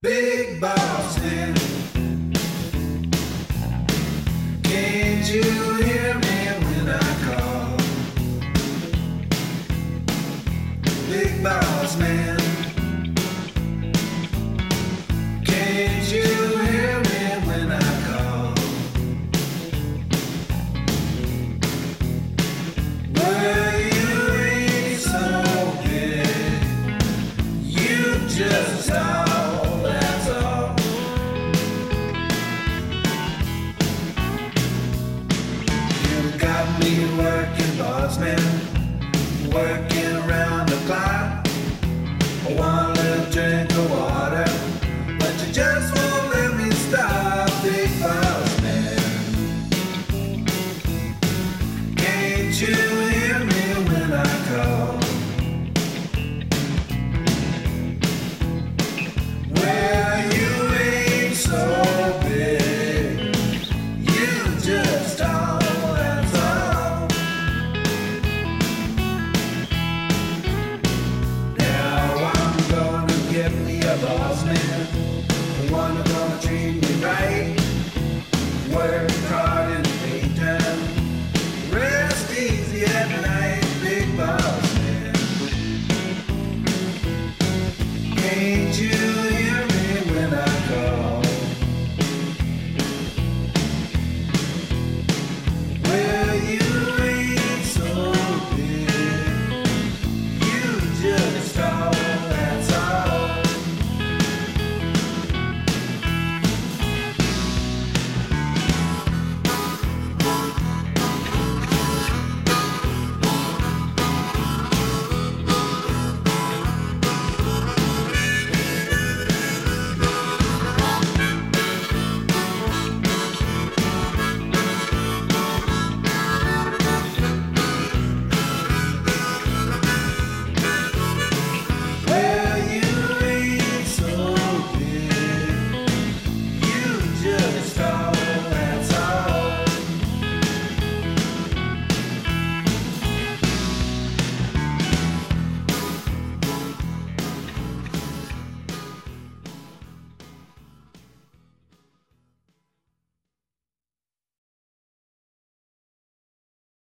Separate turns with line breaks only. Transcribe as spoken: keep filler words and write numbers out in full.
Big boss man, can't you hear me when I call? Big boss man, can't you hear me when I call? Well, you ain't so big, you just are. Got me working, boss man, working around the clock. One little drink of water, but you just won't let me stop, big boss man. Can't you hear me when I call? Well, you ain't so big, you just are. Boss man, the one who's gonna treat me right, work hard in the daytime, rest easy at night, big boss man. Can't you